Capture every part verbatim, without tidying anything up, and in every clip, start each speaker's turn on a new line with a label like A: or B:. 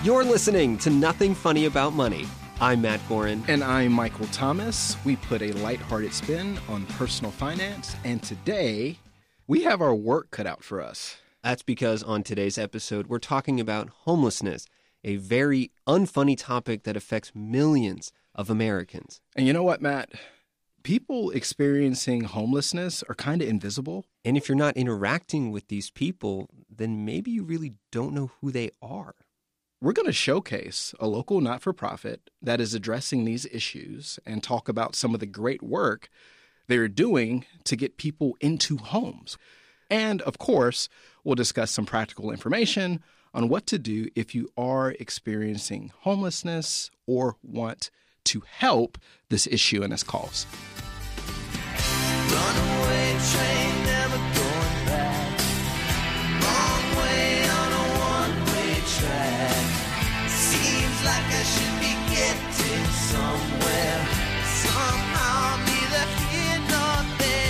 A: You're listening to Nothing Funny About Money. I'm Matt Gorin.
B: And I'm Michael Thomas. We put a lighthearted spin on personal finance, and today we have our work cut out for us.
A: That's because on today's episode, we're talking about homelessness, a very unfunny topic that affects millions of Americans.
B: And you know what, Matt? People experiencing homelessness are kind of invisible.
A: And if you're not interacting with these people, then maybe you really don't know who they are.
B: We're going to showcase a local not-for-profit that is addressing these issues and talk about some of the great work they're doing to get people into homes. And, of course, we'll discuss some practical information on what to do if you are experiencing homelessness or want to help this issue and its cause.
C: Runaway train, never going back. Long way on a one-way track. Seems like I should be getting somewhere. Somehow neither here nor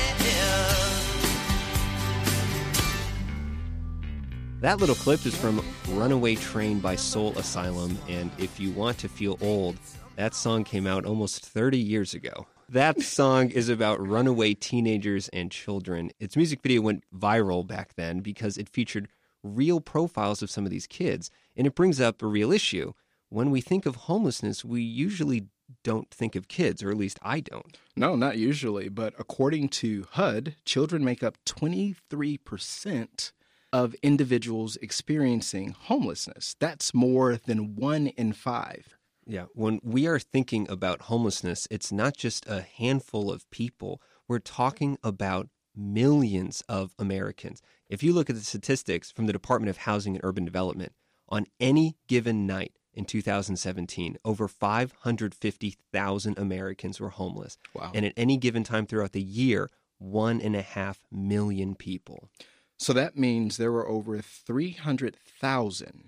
C: there.
A: That little clip is from Runaway Train by Soul Asylum, and if you want to feel old, that song came out almost thirty years ago. That song is about runaway teenagers and children. Its music video went viral back then because it featured real profiles of some of these kids, and it brings up a real issue. When we think of homelessness, we usually don't think of kids, or at least I don't.
B: No, not usually, but according to H U D, children make up twenty-three percent of individuals experiencing homelessness. That's more than one in five.
A: Yeah, when we are thinking about homelessness, it's not just a handful of people. We're talking about millions of Americans. If you look at the statistics from the Department of Housing and Urban Development, on any given night in two thousand seventeen, over five hundred fifty thousand Americans were homeless.
B: Wow.
A: And at any given time throughout the year, one and a half million people.
B: So that means there were over three hundred thousand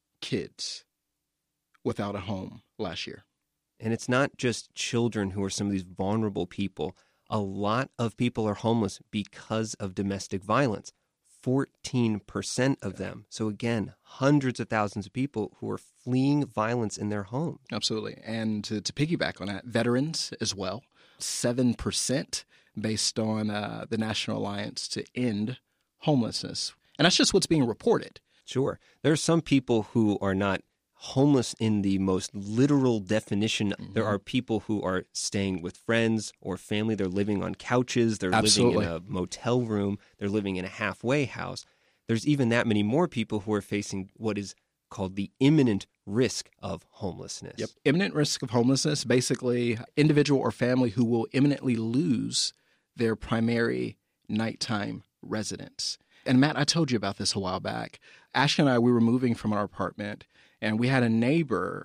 B: kids without a home last year.
A: And it's not just children who are some of these vulnerable people. A lot of people are homeless because of domestic violence. fourteen percent of them. So again, hundreds of thousands of people who are fleeing violence in their home.
B: Absolutely. And to, to piggyback on that, veterans as well, seven percent based on uh, the National Alliance to End Homelessness. And that's just what's being reported.
A: Sure. There are some people who are not homeless in the most literal definition. Mm-hmm. There are people who are staying with friends or family. They're living on couches. They're
B: Absolutely.
A: living in a motel room. They're living in a halfway house. There's even that many more people who are facing what is called the imminent risk of homelessness.
B: Yep. Imminent risk of homelessness, basically individual or family who will imminently lose their primary nighttime residence. And Matt, I told you about this a while back. Ashley and I, we were moving from our apartment, and we had a neighbor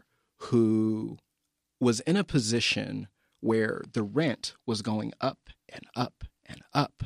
B: who was in a position where the rent was going up and up and up.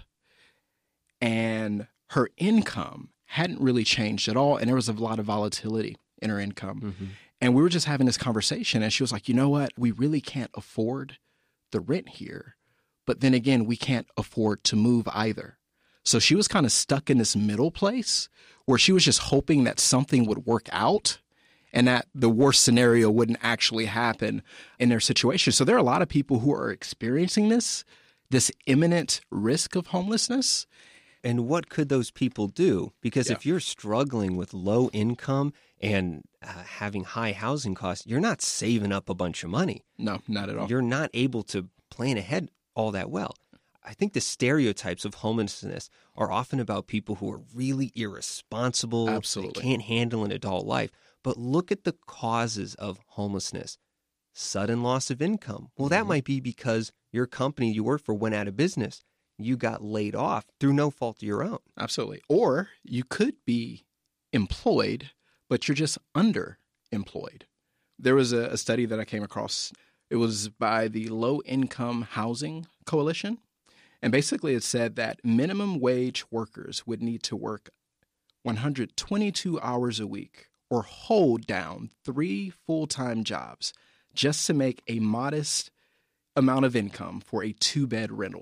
B: And her income hadn't really changed at all, and there was a lot of volatility in her income. Mm-hmm. And we were just having this conversation, and she was like, you know what? We really can't afford the rent here. But then again, we can't afford to move either. So she was kind of stuck in this middle place where she was just hoping that something would work out and that the worst scenario wouldn't actually happen in their situation. So there are a lot of people who are experiencing this, this imminent risk of homelessness.
A: And what could those people do? Because
B: Yeah.
A: if you're struggling with low income and uh, having high housing costs, you're not saving up a bunch of money.
B: No, not at all.
A: You're not able to plan ahead all that well. I think the stereotypes of homelessness are often about people who are really irresponsible.
B: Absolutely.
A: They can't handle an adult life. But look at the causes of homelessness. Sudden loss of income. Well, that
B: Mhm.
A: might be because your company you work for went out of business. You got laid off through no fault of your own.
B: Absolutely. Or you could be employed, but you're just underemployed. There was a, a study that I came across. It was by the Low Income Housing Coalition. And basically it said that minimum wage workers would need to work one hundred twenty-two hours a week or hold down three full-time jobs just to make a modest amount of income for a two-bed rental.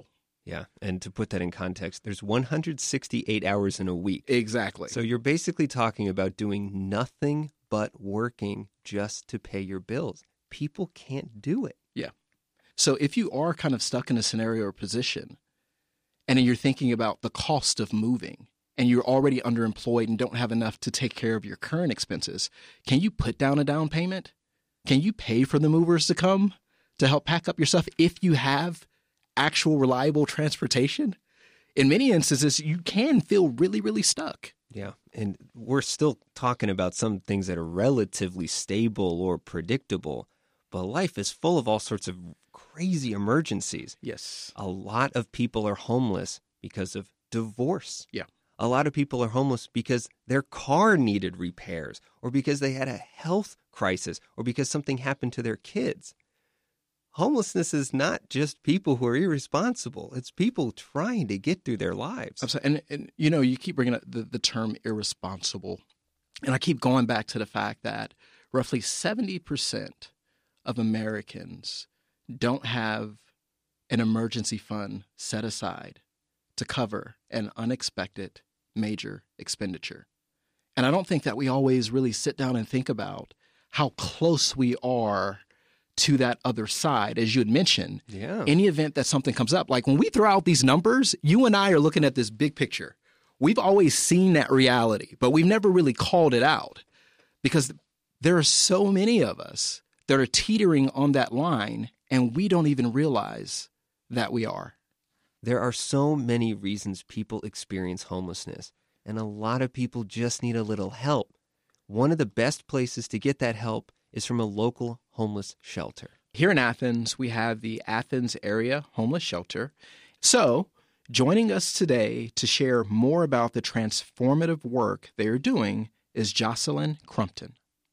A: Yeah, and to put that in context, there's one hundred sixty-eight hours in a week.
B: Exactly.
A: So you're basically talking about doing nothing but working just to pay your bills. People can't do it.
B: Yeah. So if you are kind of stuck in a scenario or position, and then you're thinking about the cost of moving, and you're already underemployed and don't have enough to take care of your current expenses, can you put down a down payment? Can you pay for the movers to come to help pack up your stuff if you have actual reliable transportation? In many instances, you can feel really, really stuck.
A: Yeah, and we're still talking about some things that are relatively stable or predictable, but life is full of all sorts of crazy emergencies.
B: Yes.
A: A lot of people are homeless because of divorce.
B: Yeah.
A: A lot of people are homeless because their car needed repairs, or because they had a health crisis, or because something happened to their kids. Homelessness is not just people who are irresponsible. It's people trying to get through their lives.
B: I'm sorry, and, and you know, you keep bringing up the, the term irresponsible. And I keep going back to the fact that roughly seventy percent of Americans don't have an emergency fund set aside to cover an unexpected major expenditure. And I don't think that we always really sit down and think about how close we are to that other side. As you had mentioned,
A: Yeah.
B: any event that something comes up, like when we throw out these numbers, you and I are looking at this big picture. We've always seen that reality, but we've never really called it out because there are so many of us that are teetering on that line, and we don't even realize that we are.
A: There are so many reasons people experience homelessness, and a lot of people just need a little help. One of the best places to get that help is from a local homeless shelter.
B: Here in Athens, we have the Athens Area Homeless Shelter. So, joining us today to share more about the transformative work they are doing is Jocelyn Crumpton.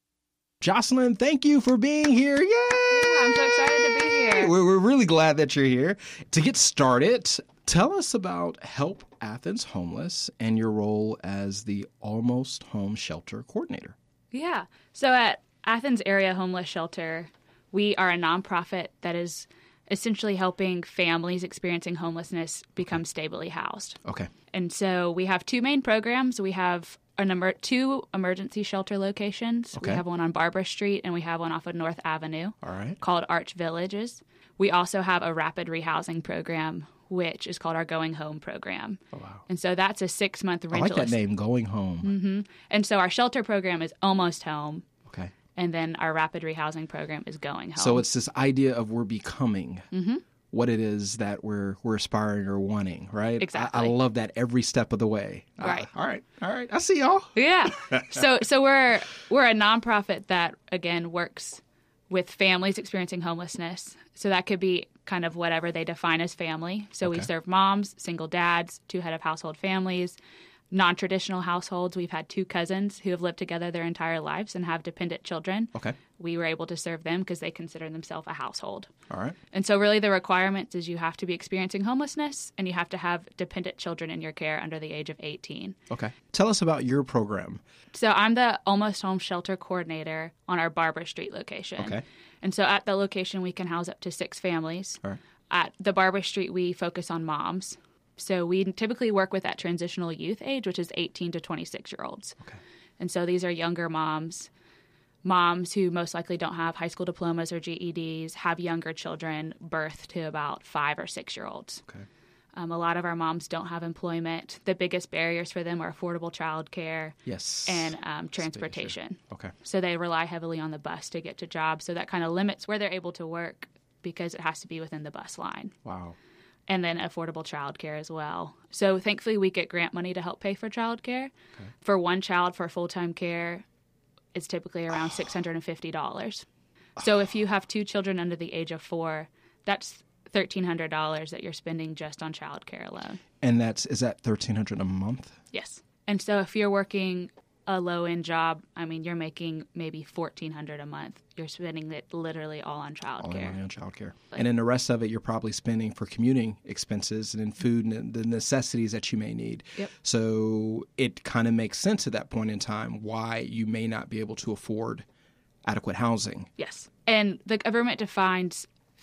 B: Jocelyn, thank you for being here. Yay!
D: I'm so excited to be here.
B: We're, we're really glad that you're here. To get started, tell us about Help Athens Homeless and your role as the Almost Home Shelter Coordinator.
D: Yeah. So at Athens Area Homeless Shelter, we are a nonprofit that is essentially helping families experiencing homelessness become stably housed.
B: Okay.
D: And so we have two main programs. We have a number two emergency shelter locations.
B: Okay.
D: We have one on Barbara Street and we have one off of North Avenue
B: All right.
D: called Arch Villages. We also have a rapid rehousing program, which is called our Going Home program.
B: Oh, wow.
D: And so that's a six-month
B: I
D: rental.
B: like that name, Going Home.
D: Mm-hmm. And so our shelter program is Almost Home.
B: Okay.
D: And then our rapid rehousing program is Going Home.
B: So it's this idea of we're becoming
D: Mm-hmm.
B: what it is that we're we're aspiring or wanting, right?
D: Exactly.
B: I, I love that every step of the way.
D: Right.
B: Uh, all right. All right. I see y'all.
D: Yeah. So so we're we're a nonprofit that again works with families experiencing homelessness. So that could be kind of whatever they define as family. So we
B: Okay.
D: serve moms, single dads, two head of household families, non-traditional households. We've had two cousins who have lived together their entire lives and have dependent children.
B: Okay.
D: We were able to serve them because they consider themselves a household.
B: All right.
D: And so really the requirements is you have to be experiencing homelessness and you have to have dependent children in your care under the age of eighteen.
B: Okay. Tell us about your program.
D: So I'm the Almost Home Shelter Coordinator on our Barbara Street location.
B: Okay.
D: And so at the location, we can house up to six families.
B: All right.
D: At the Barbara Street, we focus on moms. So we typically work with that transitional youth age, which is eighteen to twenty-six-year-olds.
B: Okay.
D: And so these are younger moms, moms who most likely don't have high school diplomas or G E Ds, have younger children, birth to about five or six-year-olds.
B: Okay.
D: Um, a lot of our moms don't have employment. The biggest barriers for them are affordable childcare
B: Yes.
D: and um, transportation.
B: Okay.
D: So they rely heavily on the bus to get to jobs. So that kind of limits where they're able to work because it has to be within the bus line.
B: Wow.
D: And then affordable childcare as well. So thankfully we get grant money to help pay for childcare.
B: Okay.
D: For one child for full-time care, it's typically around six hundred fifty dollars. So if you have two children under the age of four, that's thirteen hundred dollars that you're spending just on childcare alone.
B: And that's is that thirteen hundred dollars a month?
D: Yes. And so if you're working a low-end job, I mean, you're making maybe fourteen hundred dollars a month. You're spending it literally all on
B: All the
D: childcare.
B: money on childcare.
D: Like-
B: And then the rest of it you're probably spending for commuting expenses and then food and the necessities that you may need.
D: Yep.
B: So it kind of makes sense at that point in time why you may not be able to afford adequate housing.
D: Yes. And the government defines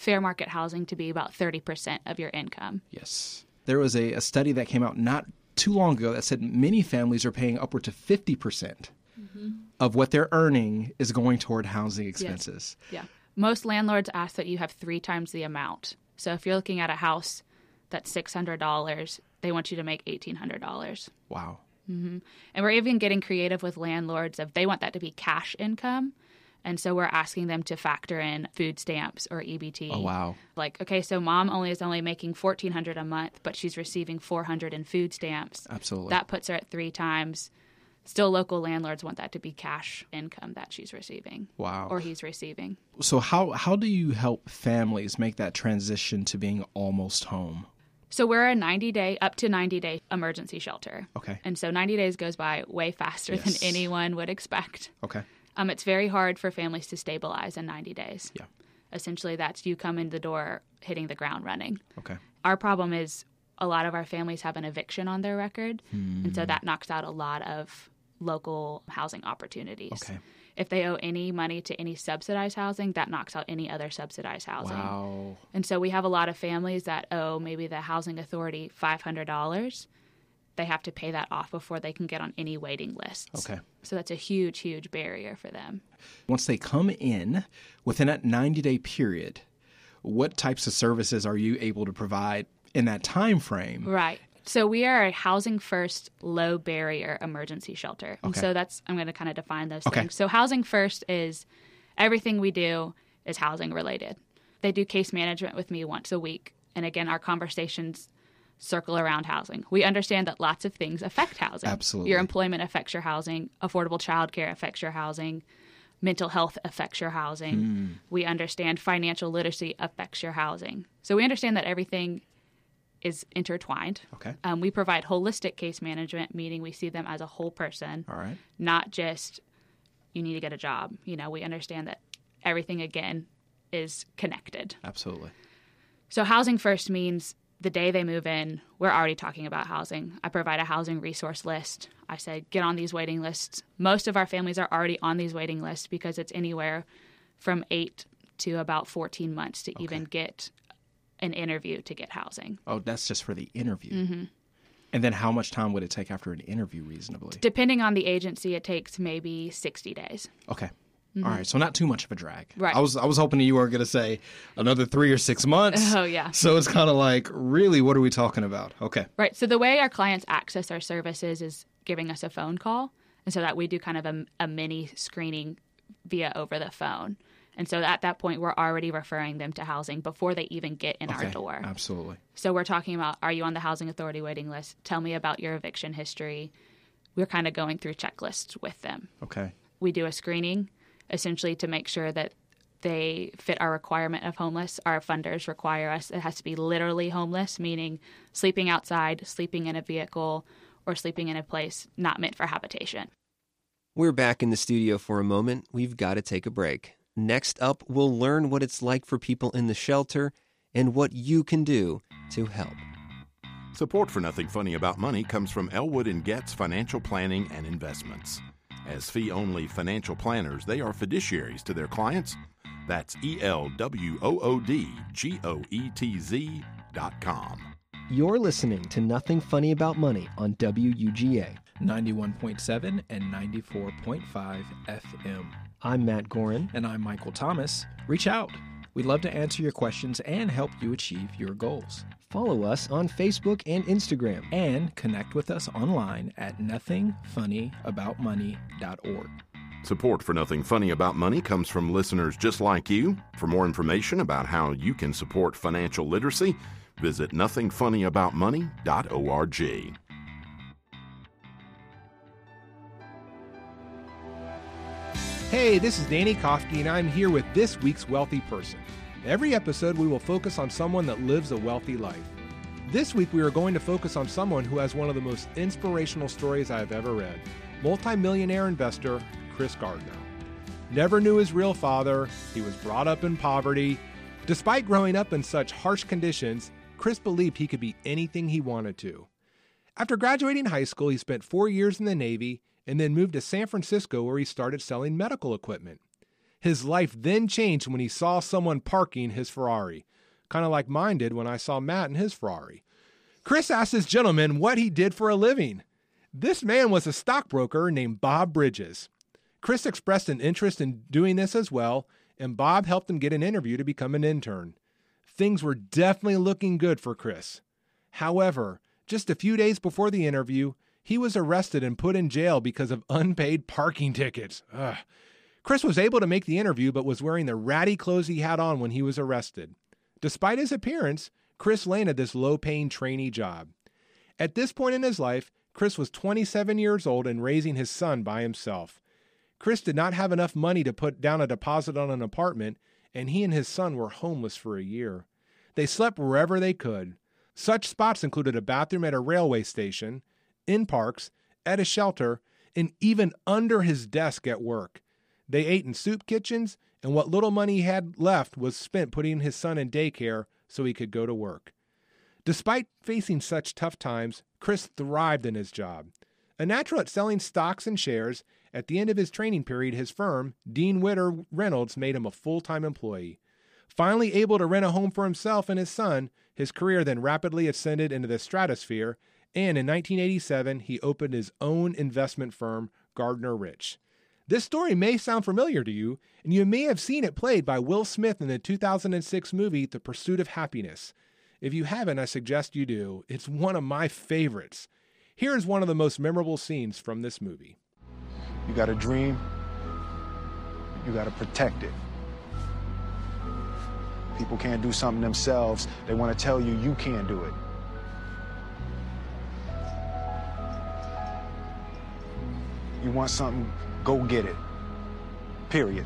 D: fair market housing to be about thirty percent of your income.
B: Yes. There was a, a study that came out not too long ago that said many families are paying upward to fifty percent mm-hmm. of what they're earning is going toward housing expenses.
D: Yeah. yeah. Most landlords ask that you have three times the amount. So if you're looking at a house that's six hundred dollars, they want you to make eighteen hundred dollars.
B: Wow.
D: Mm-hmm. And we're even getting creative with landlords if they want that to be cash income. And so we're asking them to factor in food stamps or E B T.
B: Oh, wow.
D: Like, okay, so mom only is only making fourteen hundred dollars a month, but she's receiving four hundred dollars in food stamps.
B: Absolutely.
D: That puts her at three times. Still, local landlords want that to be cash income that she's receiving.
B: Wow.
D: Or he's receiving.
B: So how, how do you help families make that transition to being almost home?
D: So we're a ninety-day, up to ninety-day emergency shelter.
B: Okay.
D: And so ninety days goes by way faster
B: Yes.
D: than anyone would expect.
B: Okay.
D: Um, it's very hard for families to stabilize in ninety days.
B: Yeah.
D: Essentially, that's you come in the door hitting the ground running.
B: Okay.
D: Our problem is a lot of our families have an eviction on their record,
B: Hmm.
D: and so that knocks out a lot of local housing opportunities.
B: Okay.
D: If they owe any money to any subsidized housing, that knocks out any other subsidized housing.
B: Wow.
D: And so we have a lot of families that owe maybe the housing authority five hundred dollars. They have to pay that off before they can get on any waiting lists.
B: Okay.
D: So that's a huge, huge barrier for them.
B: Once they come in, within that ninety-day period, what types of services are you able to provide in that time frame?
D: Right. So we are a housing first, low barrier emergency shelter. And
B: Okay.
D: so that's, I'm going to kind of define those
B: Okay.
D: things. So housing first is everything we do is housing related. They do case management with me once a week. And again, our conversations circle around housing. We understand that lots of things affect housing.
B: Absolutely.
D: Your employment affects your housing. Affordable childcare affects your housing. Mental health affects your housing.
B: Hmm.
D: We understand financial literacy affects your housing. So we understand that everything is intertwined.
B: Okay.
D: Um, we provide holistic case management, meaning we see them as a whole person,
B: All right.
D: not just you need to get a job. You know, we understand that everything, again, is connected.
B: Absolutely.
D: So housing first means the day they move in, we're already talking about housing. I provide a housing resource list. I say, get on these waiting lists. Most of our families are already on these waiting lists because it's anywhere from eight to about fourteen months to
B: Okay.
D: even get an interview to get housing.
B: Oh, that's just for the interview.
D: Mm-hmm.
B: And then how much time would it take after an interview reasonably?
D: Depending on the agency, it takes maybe sixty days.
B: Okay. All right. So not too much of a drag.
D: Right.
B: I was I was hoping you weren't going to say another three or six months.
D: Oh, yeah.
B: So it's kind of like, really, what are we talking about? Okay.
D: Right. So the way our clients access our services is giving us a phone call. And so that we do kind of a, a mini screening via over the phone. And so at that point, we're already referring them to housing before they even get in
B: Okay.
D: our door.
B: Absolutely.
D: So we're talking about, are you on the housing authority waiting list? Tell me about your eviction history. We're kind of going through checklists with them.
B: Okay.
D: We do a screening essentially to make sure that they fit our requirement of homeless. Our funders require us, it has to be literally homeless, meaning sleeping outside, sleeping in a vehicle, or sleeping in a place not meant for habitation.
A: We're back in the studio for a moment. We've got to take a break. Next up, we'll learn what it's like for people in the shelter and what you can do to help.
E: Support for Nothing Funny About Money comes from Elwood and Getz Financial Planning and Investments. As fee-only financial planners, they are fiduciaries to their clients. That's E L W O O D G O E T Z dot com.
A: You're listening to Nothing Funny About Money on W U G A.
B: ninety-one point seven and ninety-four point five F M.
A: I'm Matt Gorin.
B: And I'm Michael Thomas. Reach out. We'd love to answer your questions and help you achieve your goals.
A: Follow us on Facebook and Instagram.
B: And connect with us online at nothing funny about money dot org.
E: Support for Nothing Funny About Money comes from listeners just like you. For more information about how you can support financial literacy, visit nothing funny about money dot org.
F: Hey, this is Danny Kofke, and I'm here with this week's Wealthy Person. Every episode, we will focus on someone that lives a wealthy life. This week, we are going to focus on someone who has one of the most inspirational stories I have ever read. Multi-millionaire investor, Chris Gardner. Never knew his real father. He was brought up in poverty. Despite growing up in such harsh conditions, Chris believed he could be anything he wanted to. After graduating high school, he spent four years in the Navy and then moved to San Francisco where he started selling medical equipment. His life then changed when he saw someone parking his Ferrari, kind of like mine did when I saw Matt in his Ferrari. Chris asked this gentleman what he did for a living. This man was a stockbroker named Bob Bridges. Chris expressed an interest in doing this as well, and Bob helped him get an interview to become an intern. Things were definitely looking good for Chris. However, just a few days before the interview, he was arrested and put in jail because of unpaid parking tickets. Ugh. Chris was able to make the interview but was wearing the ratty clothes he had on when he was arrested. Despite his appearance, Chris landed this low-paying trainee job. At this point in his life, Chris was twenty-seven years old and raising his son by himself. Chris did not have enough money to put down a deposit on an apartment, and he and his son were homeless for a year. They slept wherever they could. Such spots included a bathroom at a railway station, in parks, at a shelter, and even under his desk at work. They ate in soup kitchens, and what little money he had left was spent putting his son in daycare so he could go to work. Despite facing such tough times, Chris thrived in his job. A natural at selling stocks and shares, at the end of his training period, his firm, Dean Witter Reynolds, made him a full-time employee. Finally able to rent a home for himself and his son, his career then rapidly ascended into the stratosphere, and in nineteen eighty-seven, he opened his own investment firm, Gardner Rich. This story may sound familiar to you, and you may have seen it played by Will Smith in the two thousand six movie, The Pursuit of Happiness. If you haven't, I suggest you do. It's one of my favorites. Here's one of the most memorable scenes from this movie.
G: You got a dream, you got to protect it. People can't do something themselves. They want to tell you you can't do it. You want something, go get it. Period.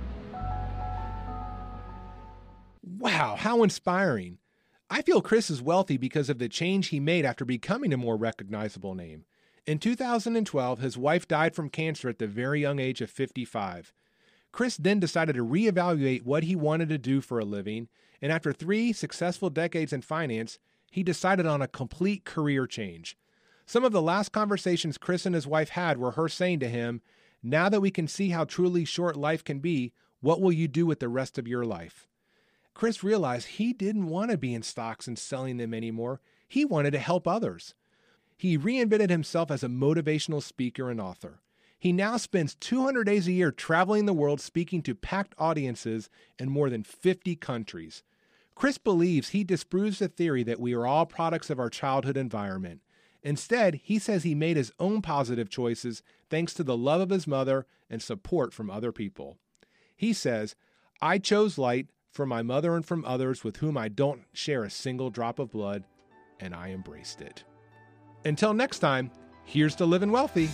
F: Wow, how inspiring. I feel Chris is wealthy because of the change he made after becoming a more recognizable name. In two thousand twelve, his wife died from cancer at the very young age of fifty-five. Chris then decided to reevaluate what he wanted to do for a living, and after three successful decades in finance, he decided on a complete career change. Some of the last conversations Chris and his wife had were her saying to him, "Now that we can see how truly short life can be, what will you do with the rest of your life?" Chris realized he didn't want to be in stocks and selling them anymore. He wanted to help others. He reinvented himself as a motivational speaker and author. He now spends two hundred days a year traveling the world speaking to packed audiences in more than fifty countries. Chris believes he disproves the theory that we are all products of our childhood environment. Instead, he says he made his own positive choices thanks to the love of his mother and support from other people. He says, "I chose light from my mother and from others with whom I don't share a single drop of blood, and I embraced it." Until next time, here's to living wealthy.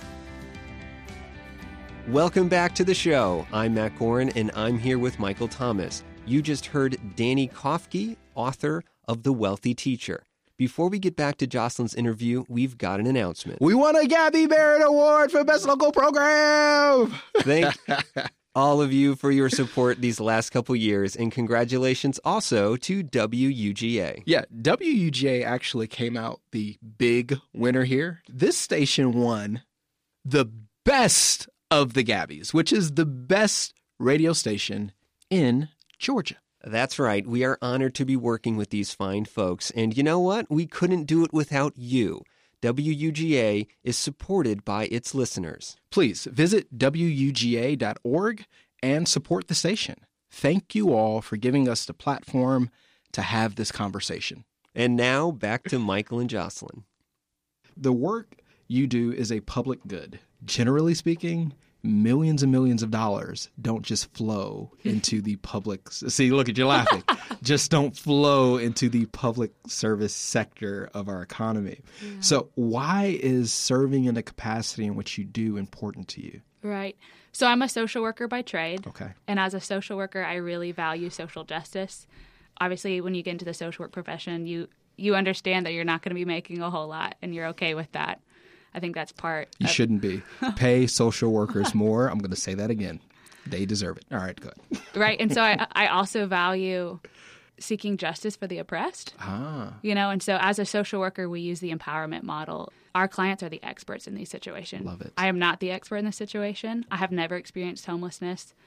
A: Welcome back to the show. I'm Matt Gorin, and I'm here with Michael Thomas. You just heard Danny Kofke, author of The Wealthy Teacher. Before we get back to Jocelyn's interview, we've got an announcement.
B: We won a Gabby Barrett Award for Best Local Program!
A: Thank all of you for your support these last couple years, and congratulations also to W U G A.
B: Yeah, W U G A actually came out the big winner here. This station won the best of the Gabbies, which is the best radio station in Georgia.
A: That's right. We are honored to be working with these fine folks. And you know what? We couldn't do it without you. W U G A is supported by its listeners.
B: Please visit W U G A dot org and support the station. Thank you all for giving us the platform to have this conversation.
A: And now back to Michael and Jocelyn.
B: The work you do is a public good. Generally speaking, millions and millions of dollars don't just flow into the public. See, look at you laughing. Just don't flow into the public service sector of our economy. Yeah. So why is serving in the capacity in which you do important to you?
D: Right. So I'm a social worker by trade.
B: Okay.
D: And as a social worker, I really value social justice. Obviously, when you get into the social work profession, you, you understand that you're not going to be making a whole lot, and you're okay with that. I think that's part.
B: You
D: of...
B: shouldn't be. Pay social workers more. I'm going to say that again. They deserve it. All right, good.
D: Right. And so I, I also value seeking justice for the oppressed.
B: Ah.
D: You know, and so as a social worker, we use the empowerment model. Our clients are the experts in these situations.
B: Love it.
D: I am not the expert in this situation. I have never experienced homelessness.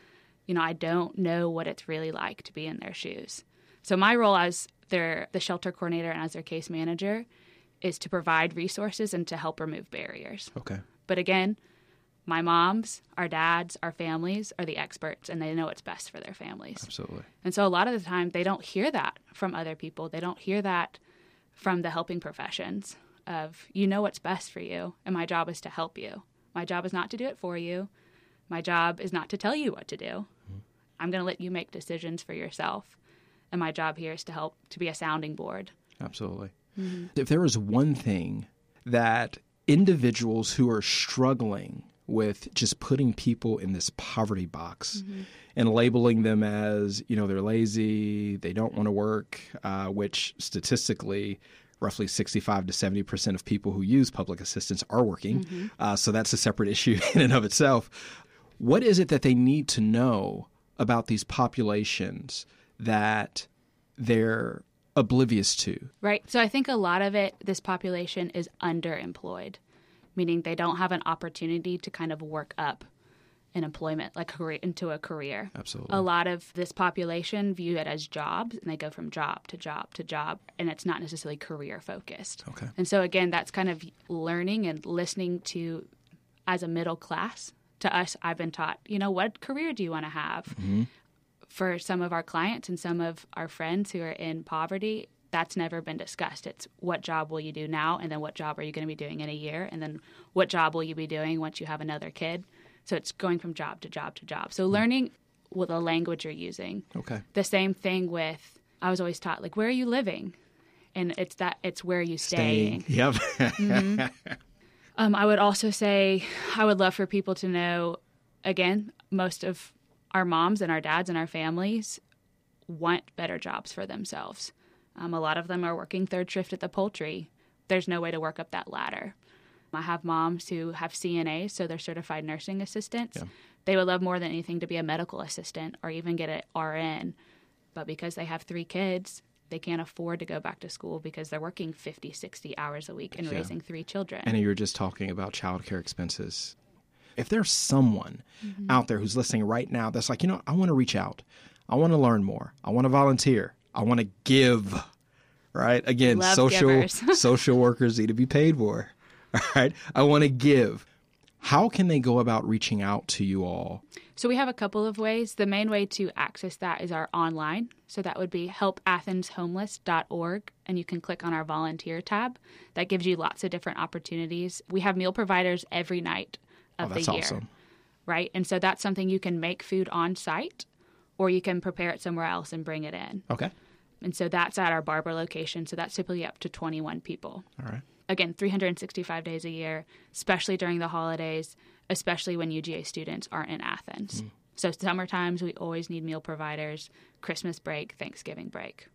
D: You know, I don't know what it's really like to be in their shoes. So my role as their the shelter coordinator and as their case manager is to provide resources and to help remove barriers.
B: Okay.
D: But again, my moms, our dads, our families are the experts, and they know what's best for their families.
B: Absolutely.
D: And so a lot of the time, they don't hear that from other people. They don't hear that from the helping professions of, you know what's best for you, and my job is to help you. My job is not to do it for you. My job is not to tell you what to do. Mm-hmm. I'm going to let you make decisions for yourself. And my job here is to help, to be a sounding board.
B: Absolutely. Mm-hmm. If there is one thing that individuals who are struggling with just putting people in this poverty box mm-hmm. and labeling them as, you know, they're lazy, they don't want to work, uh, which statistically roughly sixty-five to seventy percent of people who use public assistance are working. Mm-hmm. Uh, so that's a separate issue in and of itself. What is it that they need to know about these populations that they're oblivious to? Right.
D: So I think a lot of it, this population is underemployed, meaning they don't have an opportunity to kind of work up in employment, like career, into a career.
B: Absolutely.
D: A lot of this population view it as jobs, and they go from job to job to job, and it's not necessarily career focused.
B: Okay.
D: And so again, that's kind of learning and listening to, as a middle class, to us, I've been taught, you know, what career do you want to have? Mm-hmm. For some of our clients and some of our friends who are in poverty, that's never been discussed. It's what job will you do now, and then what job are you going to be doing in a year, and then what job will you be doing once you have another kid. So it's going from job to job to job. So learning what the language you're using.
B: Okay.
D: The same thing with, I was always taught, like, where are you living? And it's that it's where are you staying.
B: staying. Yep.
D: mm-hmm. um, I would also say I would love for people to know, again, most of our moms and our dads and our families want better jobs for themselves. Um, a lot of them are working third shift at the poultry. There's no way to work up that ladder. I have moms who have C N As, so they're certified nursing assistants. Yeah. They would love more than anything to be a medical assistant or even get an R N. But because they have three kids, they can't afford to go back to school because they're working fifty, sixty hours a week and yeah. raising three children.
B: And you were just talking about childcare expenses. If there's someone mm-hmm. out there who's listening right now that's like, you know, I want to reach out. I want to learn more. I want to volunteer. I want to give, right? Again,
D: Love
B: social social workers need to be paid more. All right. I want to give. How can they go about reaching out to you all?
D: So we have a couple of ways. The main way to access that is our online. So that would be help athens homeless dot org, and you can click on our volunteer tab. That gives you lots of different opportunities. We have meal providers every night of
B: oh, that's
D: the year.
B: Awesome.
D: Right? And so that's something you can make food on site, or you can prepare it somewhere else and bring it in.
B: Okay.
D: And so that's at our Barber location. So that's typically up to twenty-one people.
B: All right.
D: Again, three hundred sixty-five days a year, especially during the holidays, especially when U G A students aren't in Athens. Mm. So summer times, we always need meal providers, Christmas break, Thanksgiving break.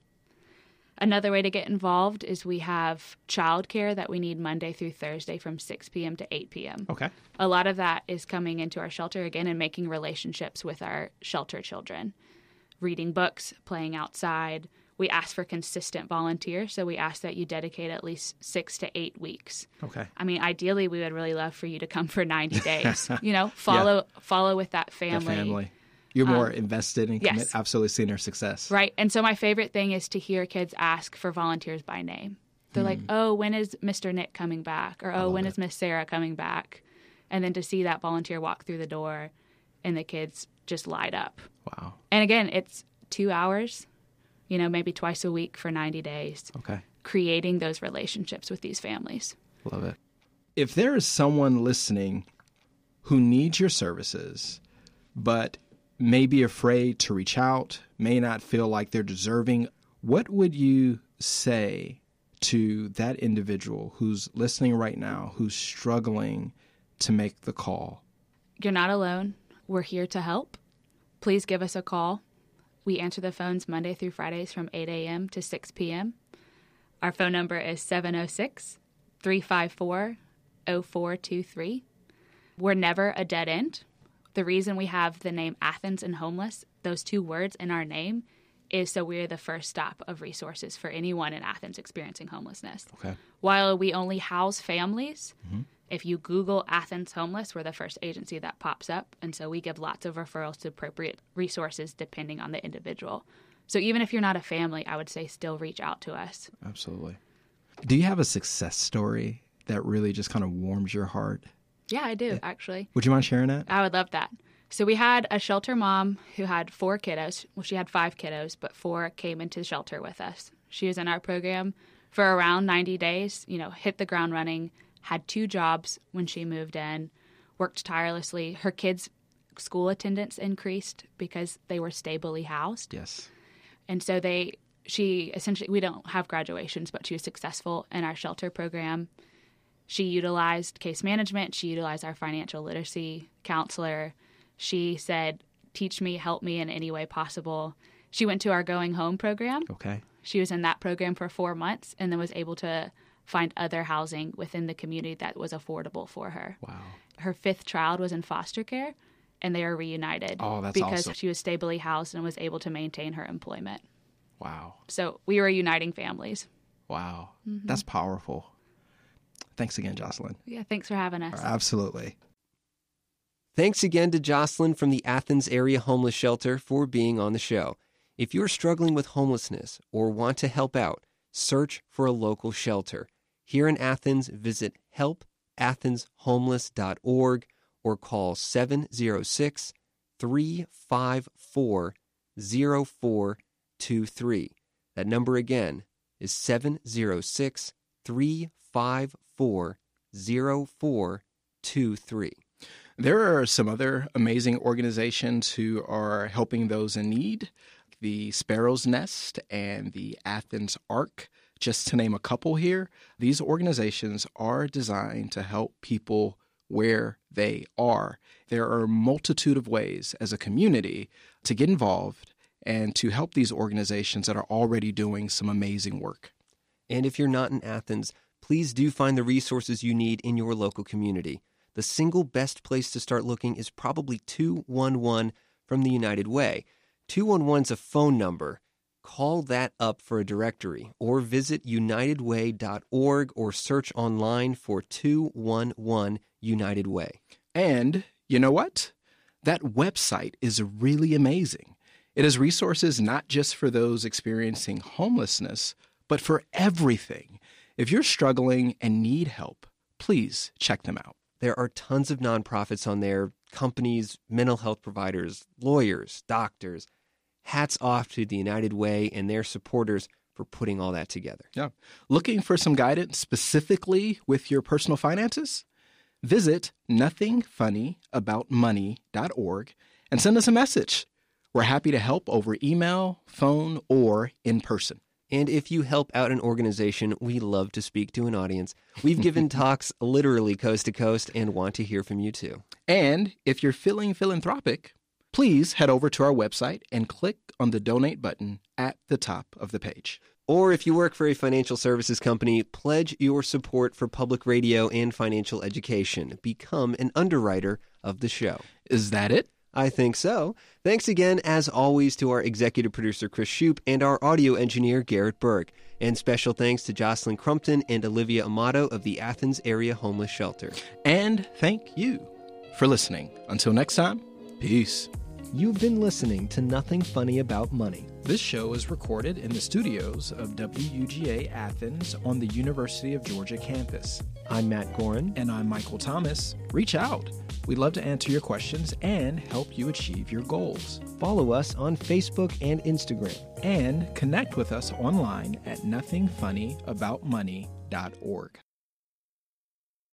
D: Another way to get involved is we have childcare that we need Monday through Thursday from six p.m. to eight p.m.
B: Okay.
D: A lot of that is coming into our shelter again and making relationships with our shelter children, reading books, playing outside. We ask for consistent volunteers, so we ask that you dedicate at least six to eight weeks.
B: Okay.
D: I mean, ideally, we would really love for you to come for ninety days. You know, follow yeah. follow with that family.
B: The family. You're more
D: um,
B: invested and
D: yes.
B: commit, absolutely seeing their success.
D: Right. And so my favorite thing is to hear kids ask for volunteers by name. They're mm. like, oh, when is Mister Nick coming back? Or, oh, when it. is Miss Sarah coming back? And then to see that volunteer walk through the door and the kids just light up.
B: Wow.
D: And again, it's two hours. You know, maybe twice a week for ninety days.
B: Okay.
D: Creating those relationships with these families.
B: Love it. If there is someone listening who needs your services, but may be afraid to reach out, may not feel like they're deserving, what would you say to that individual who's listening right now, who's struggling to make the call?
D: You're not alone. We're here to help. Please give us a call. We answer the phones Monday through Fridays from eight a.m. to six p.m. Our phone number is seven oh six, three five four, oh four two three. We're never a dead end. The reason we have the name Athens and Homeless, those two words in our name, is so we're the first stop of resources for anyone in Athens experiencing homelessness.
B: Okay.
D: While we only house families, mm-hmm. If you Google Athens homeless, we're the first agency that pops up. And so we give lots of referrals to appropriate resources depending on the individual. So even if you're not a family, I would say still reach out to us.
B: Absolutely. Do you have a success story that really just kind of warms your heart?
D: Yeah, I do, actually.
B: Would you mind sharing that?
D: I would love that. So we had a shelter mom who had four kiddos. Well, she had five kiddos, but four came into the shelter with us. She was in our program for around ninety days, you know, hit the ground running, had two jobs when she moved in, worked tirelessly. Her kids' school attendance increased because they were stably housed.
B: Yes.
D: And so they, she essentially, we don't have graduations, but she was successful in our shelter program. She utilized case management. She utilized our financial literacy counselor. She said, teach me, help me in any way possible. She went to our Going Home program.
B: Okay.
D: She was in that program for four months and then was able to find other housing within the community that was affordable for her.
B: Wow.
D: Her fifth child was in foster care, and they are reunited.
B: Oh, that's
D: because
B: awesome.
D: she was stably housed and was able to maintain her employment.
B: Wow.
D: So we were uniting families.
B: Wow. Mm-hmm. That's powerful. Thanks again, Jocelyn.
D: Yeah, thanks for having us.
B: Absolutely.
A: Thanks again to Jocelyn from the Athens Area Homeless Shelter for being on the show. If you're struggling with homelessness or want to help out, search for a local shelter. Here in Athens, visit help athens homeless dot org or call seven oh six, three five four, oh four two three. That number again is seven oh six, three five four, oh four two three.
B: There are some other amazing organizations who are helping those in need. The Sparrow's Nest and the Athens Ark, just to name a couple here. These organizations are designed to help people where they are. There are a multitude of ways as a community to get involved and to help these organizations that are already doing some amazing work.
A: And if you're not in Athens, please do find the resources you need in your local community. The single best place to start looking is probably two one one from the United Way. two one one is a phone number. Call that up for a directory or visit united way dot org or search online for two one one United Way.
B: And you know what? That website is really amazing. It has resources not just for those experiencing homelessness, but for everything. If you're struggling and need help, please check them out.
A: There are tons of nonprofits on there, companies, mental health providers, lawyers, doctors. Hats off to the United Way and their supporters for putting all that together.
B: Yeah. Looking for some guidance specifically with your personal finances? Visit nothing funny about money dot org and send us a message. We're happy to help over email, phone, or in person.
A: And if you help out an organization, we love to speak to an audience. We've given talks literally coast to coast and want to hear from you too.
B: And if you're feeling philanthropic, please head over to our website and click on the donate button at the top of the page.
A: Or if you work for a financial services company, pledge your support for public radio and financial education. Become an underwriter of the show.
B: Is that it?
A: I think so. Thanks again, as always, to our executive producer, Chris Shoup, and our audio engineer, Garrett Berg. And special thanks to Jocelyn Crumpton and Olivia Amato of the Athens Area Homeless Shelter.
B: And thank you for listening. Until next time, peace.
H: You've been listening to Nothing Funny About Money.
B: This show is recorded in the studios of W U G A Athens on the University of Georgia campus.
H: I'm Matt Gorin.
B: And I'm Michael Thomas. Reach out. We'd love to answer your questions and help you achieve your goals.
H: Follow us on Facebook and Instagram.
B: And connect with us online at nothing funny about money dot org.